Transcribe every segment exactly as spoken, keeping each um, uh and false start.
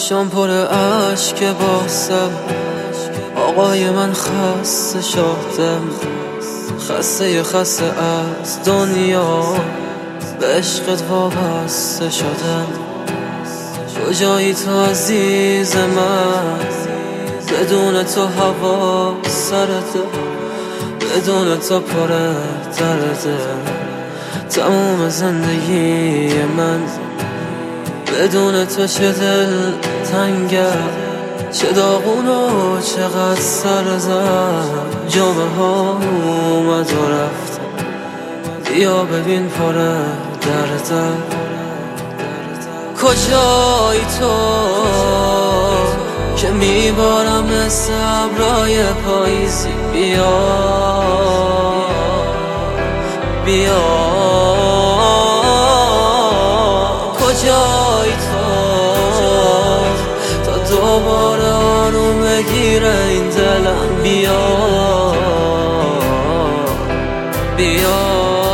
چشام پر اشک باسم، آقای من خسته شدم، خسته خسته از دنیا، به عشقت وابسته شدم. کجایی تو عزیز من؟ بدون تو هوا سرده، بدون تو پر درده تمام زندگی من. بدون تو چه دل تنگه، چه داغون و چقدر سرزم. جامعه ها اومد و رفت، بیا ببین پر درده. کجایی تو که میبارم مثل ابرای پاییزی؟ بیا بیا. کجایی تو تا دوباره آروم بگیره این دلم؟ بیا بیا.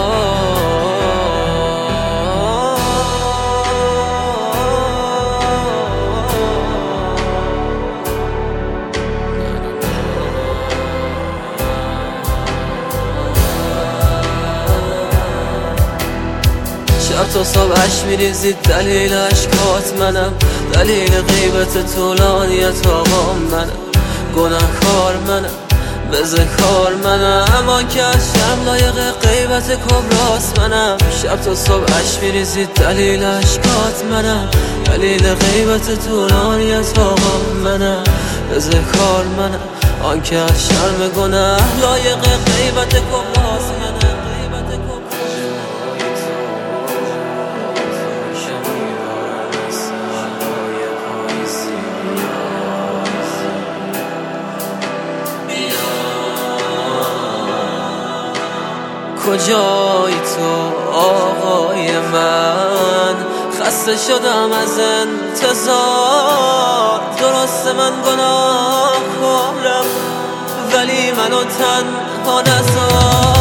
شب تا صبح عشق میریزید، دلیل عشقات منم، دلیل غیبت طولانیت آقا منم، گناهکار منم، بزهکار منم، اما که از شرم لایق غیبت کبراست منم. شب تا صبح عشق میریزید، دلیل عشقات منم، دلیل غیبت طولانیت آقا منم، بزهکار منم، آن که از شرم گناه لایق غیبت کبراست منم. کجایی تو آقای من؟ خسته شدم از انتظار. درست من گناهکارم، ولی منو تنها نذار.